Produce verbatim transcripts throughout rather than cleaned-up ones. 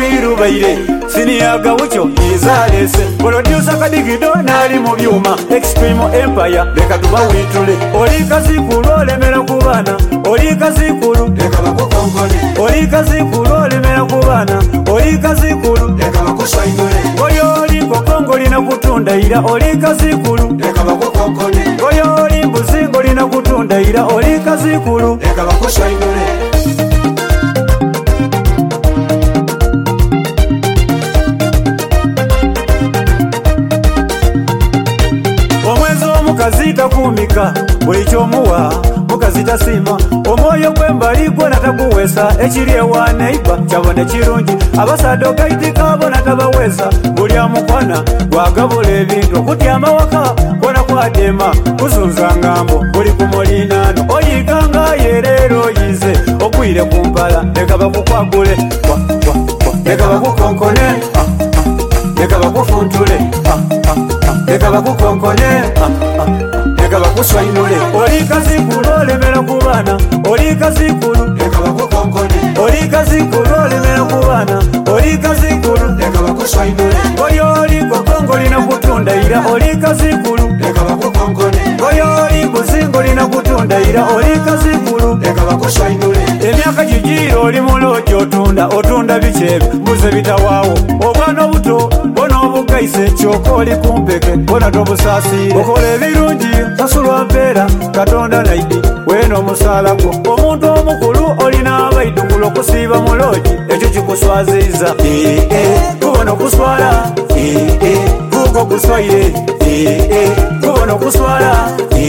Wiru Baire Senior Gaucho Izalese Producer Kadigido nali mu byuma Extreme Empire leka tuba witule oli kazikulu olemera kubana oli kazikulu leka bakukongole oli kazikulu olemera kubana oli kazikulu leka bakuswainule oyo oli kokongo lina kutunda ira oli kazikulu leka bakukongole oyo oli mbuzingo lina kutunda ira oli kazikulu leka bakuswainule Mukazita kumika buli kyomuwa mukazita sima omwoyo gwembali gwona taguwesa ekiri ewa neiba kyabone kirungi abasado gayitika bona tabaweza buli amukwana gwagabula ebintu okutyama waka kona kwadema kuzunza ngambo buli kumulinano oyiganga yerero yize ogwire kumpala leka bakukwagule leka bakukonkone leka bakufuntule leka bakukonkone leka bakuswainule oli kazikulu olemera kubana oli kazikulu leka bakukonkone oli kazikulu olemera kubana oli kazikulu leka bakuswainule oyo oli kokongo lina kutunda ira oli kazikulu leka bakukonkone oyo oli buzingo lina kutunda ira oli kazikulu leka bakuswainule emyaka gigiro oli muloji otunda otunda bikyebe mbuze bitawaawo obwana obuto bona obugaise kyokka oli kumpeke bona tobusasiire okola ebirungi kasulwa mpeera katonda naidi weena omusaala gwo omuntu omukulu olina abaidukulu okusiiba muloji ekyo kikuswaziiza kubona okuswala gugwo guswaire kubona okuswala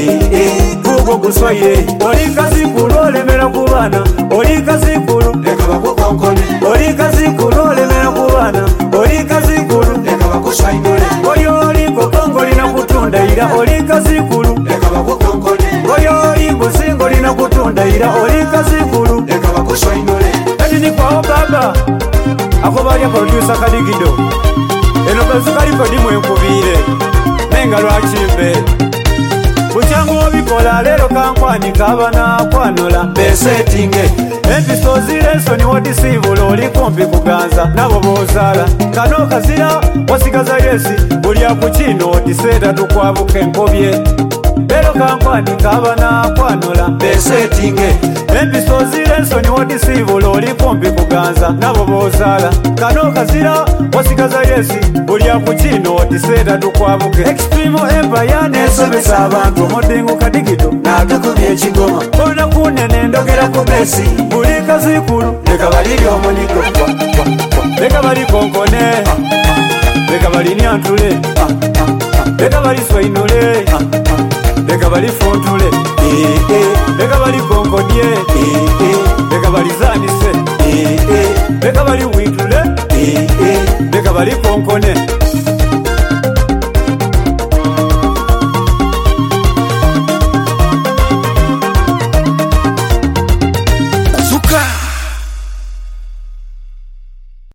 gugwo guswaire oli kazikulu olemera kubana oli kazikulu leka bakukonkone oli kazikulu olemera kubana oli kazikulu leka bakuswainule oyo oli kokongo lina kutunda ira oli kazikulu leka bakukonkone oyo oli buzingo lina kutunda ira oli kazikulu leka bakuswainule kati nikwawo baba akobalya producer Kadigido eno kazukaliko dimwe nkubire nenga lwakimbe bucyangu obikola lero kankwanika abana kwanola besetinge empiso zirensoni wodisibula oli kumpi kuganza nabo bozaala kano kazira wasigaza yesi buli akukino odiseeta tukwabuka enkobye lero kankwanika abana kwanola besetinge empiso zirensoni wodisibula oli kumpi kuganza nabo bozaala kano kazira wasigaza yesi buli akukino odiseeta tukwabuke Extreme Empire nesobesa abantu omudingu Kadigido natukubye ekigoma bona kunene ndogera ku besi buli kazikulu leka baliri omunigo leka bali konkone leka bali nyantule leka bali swainule leka bali fontule leka bali konkodye leka bali zanise leka bali witule leka bali konkone